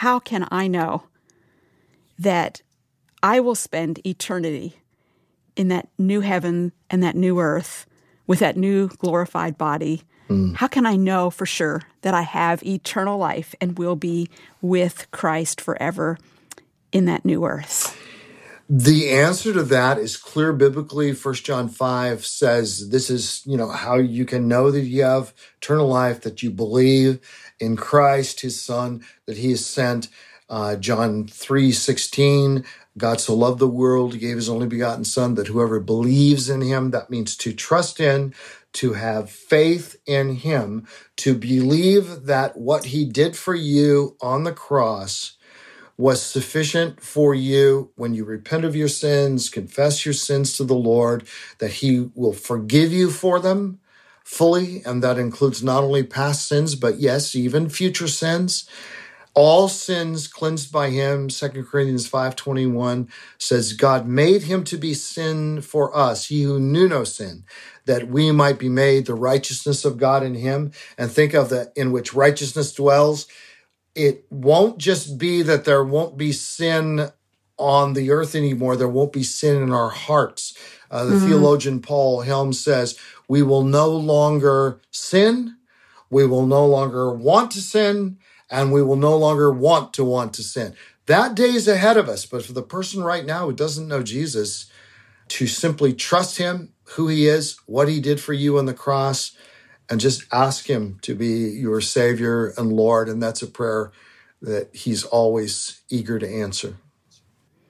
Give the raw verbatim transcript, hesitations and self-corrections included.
how can I know that I will spend eternity in that new heaven and that new earth with that new glorified body? Mm. How can I know for sure that I have eternal life and will be with Christ forever in that new earth? The answer to that is clear biblically. First John five says this is, you know, how you can know that you have eternal life, that you believe in Christ, his son, that he has sent. Uh, John three sixteen, God so loved the world, he gave his only begotten son, that whoever believes in him, that means to trust in, to have faith in him, to believe that what he did for you on the cross was sufficient for you when you repent of your sins, confess your sins to the Lord, that he will forgive you for them fully. And that includes not only past sins, but yes, even future sins. All sins cleansed by him. Second Corinthians five twenty-one says, God made him to be sin for us, he who knew no sin, that we might be made the righteousness of God in him. And think of that in which righteousness dwells. It won't just be that there won't be sin on the earth anymore. There won't be sin in our hearts. Uh, the mm-hmm. theologian Paul Helms says, we will no longer sin. We will no longer want to sin. And we will no longer want to want to sin. That day is ahead of us. But for the person right now who doesn't know Jesus, to simply trust him, who he is, what he did for you on the cross, and just ask him to be your Savior and Lord. And that's a prayer that he's always eager to answer.